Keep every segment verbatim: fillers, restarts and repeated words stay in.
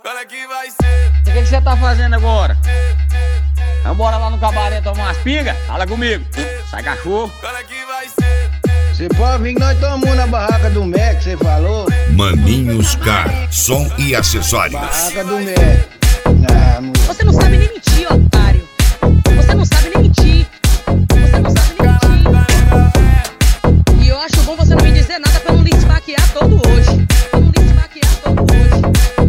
Olha que vai ser. O que que você tá fazendo agora? Vambora lá no cabaré tomar umas pingas? Fala comigo. Sai cachorro. Olha que vai ser. Cê pode vir que nós tomamos na barraca do Mac, cê falou? Maninhos Car, som e acessórios. Barraca do Mac. Ah, mulher. Você não sabe nem mentir, otário. Você não sabe nem mentir. Você não sabe nem mentir. E eu acho bom você não me dizer nada pra não lhe esfaquear todo hoje. Pra não lhe esfaquear todo hoje.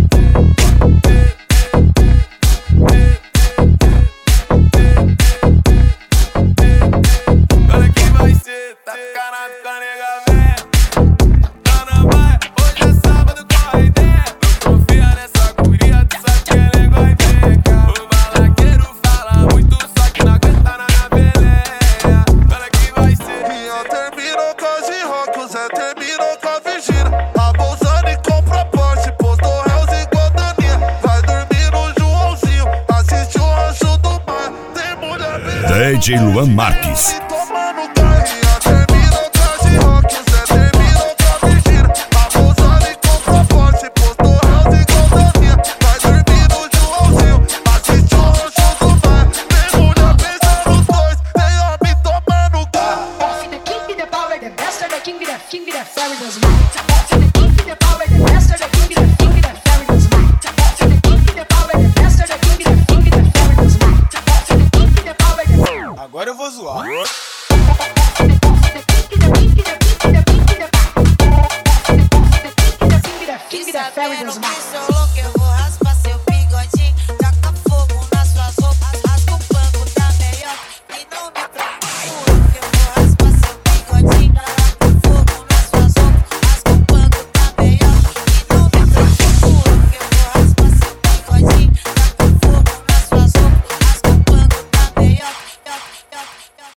Olha que vai ser. Tá ficarado com a nega velha. Tá na baia, hoje é sábado, corre ideia. Não confia nessa guria, tu sabe que ela é goiveca. O balaqueiro fala muito, só que não aguenta na minha peleia. Olha que vai ser. Minha terminou com a G-Rock, o Zé terminou com a Virgínia. A Bolsani comprou Porsche, postou réus igual Daninha. Vai dormir no Joãozinho, assiste o Rancho do Mar. Tem mulher bem D J Luan Marques.